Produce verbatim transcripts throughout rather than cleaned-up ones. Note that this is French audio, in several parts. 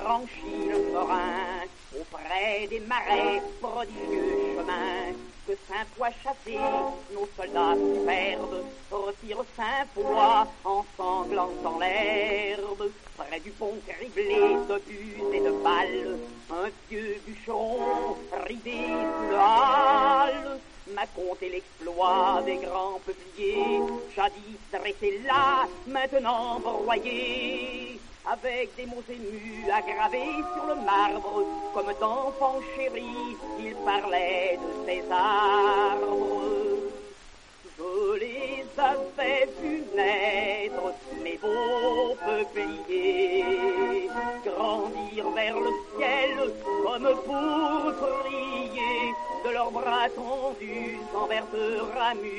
franchit le Morin, auprès des marais, prodigieux chemin, que Saint-Foy chassé, nos soldats superbes retirent Saint-Foy en sanglantant l'herbe. Près du pont criblé d'obus et de balles, un vieux bûcheron ridé sous le hall m'a conté l'exploit des grands peupliers, jadis dressés là, maintenant broyés, avec des mots émus aggravés sur le marbre, comme d'enfants chéris, il parlait de ces arbres. Je les avais vus naître, mes beaux peupliers, grandir vers le ciel comme pour prier, de leurs bras tendus en verte ramure.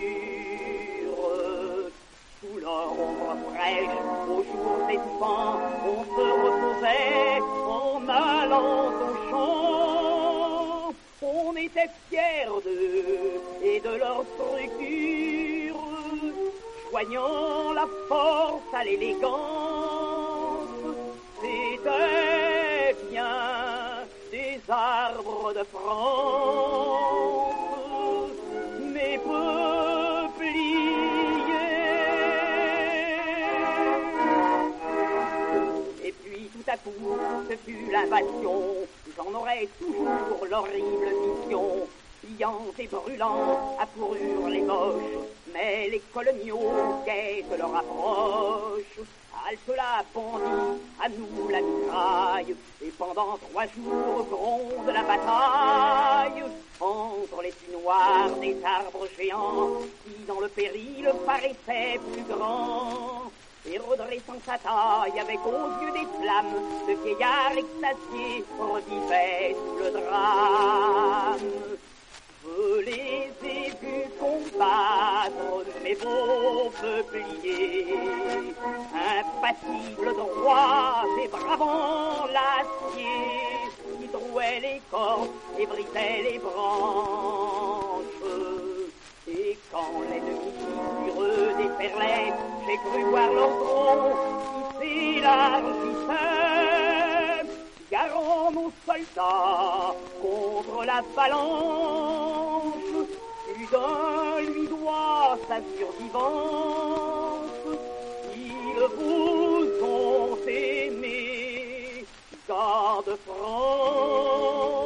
Sous leur ombre fraîche, aux jours étouffants, on se reposait en allant au champ. On était fiers d'eux et de leur structure, joignant la force à l'élégance. C'était bien des arbres de France, mes peupliers. Et puis tout à coup, ce fut l'invasion. J'en aurais toujours l'horrible vision, pliante et brûlant, à fourrure les moches, mais les coloniaux guettent leur approche. Halte la bandit, à nous la mitraille, et pendant trois jours gronde la bataille, entre les puits noirs des arbres géants, qui dans le péril paraissaient plus grands. Et redressant sa taille avec aux yeux des flammes, le vieillard extasié revivait sous le drame. Je les ai vus combattre, mes beaux peupliers, impassibles, droits et bravant l'acier, qui trouaient les cordes et brisaient les branches. Et quand l'ennemi sur eux déferlait, j'ai cru voir leur tronc qui s'élargissait, garant nos soldats contre la phalange. Plus d'un lui doit sa survivance. Ils vous ont aimé, gars de France.